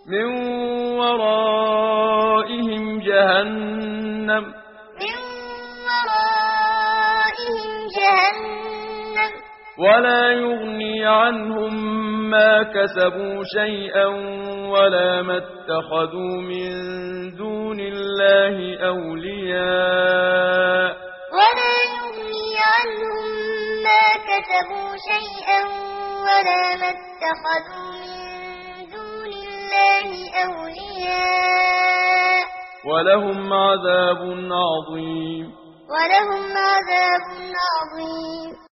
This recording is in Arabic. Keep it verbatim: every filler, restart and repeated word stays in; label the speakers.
Speaker 1: من ورائهم جهنم
Speaker 2: من ورائهم جهنم
Speaker 1: ولا يغني عنهم ما كسبوا شيئا ولا ما اتخذوا من دون الله أولياء
Speaker 2: ولا يغني عنهم ما كسبوا شيئا ولا ما اتخذوا من دون الله أولياء
Speaker 1: ولهم عذاب عظيم
Speaker 2: ولهم عذاب عظيم